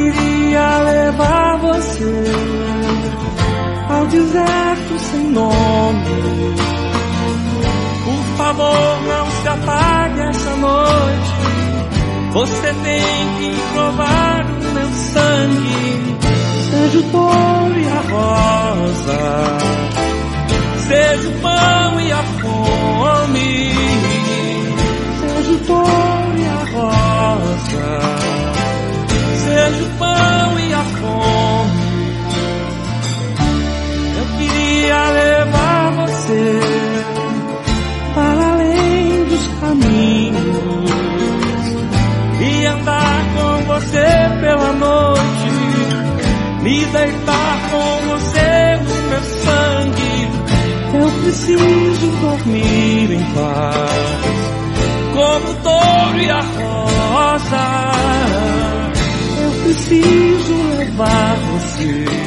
queria levar você ao deserto sem nome. Por favor, não se apague essa noite. Você tem que provar o meu sangue. Seja o touro e a rosa, seja o pão e a fome. Seja o touro e a rosa, seja o pão e a fome. Eu queria levar você para além dos caminhos e andar com você pela noite, me deitar com você no meu sangue. Eu preciso dormir em paz, como o touro e a rosa. Eu preciso levar você